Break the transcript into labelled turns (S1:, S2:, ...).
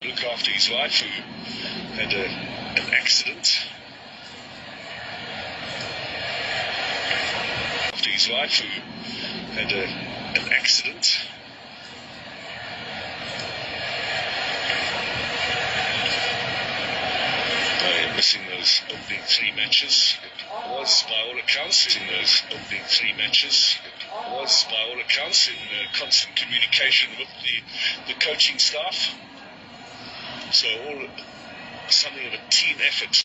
S1: look after his wife who had an accident. After his wife who had an accident. Missing those opening three matches. It was, by all accounts, in those opening three matches. It was, by all accounts, in constant communication with the coaching staff. So something of a team effort.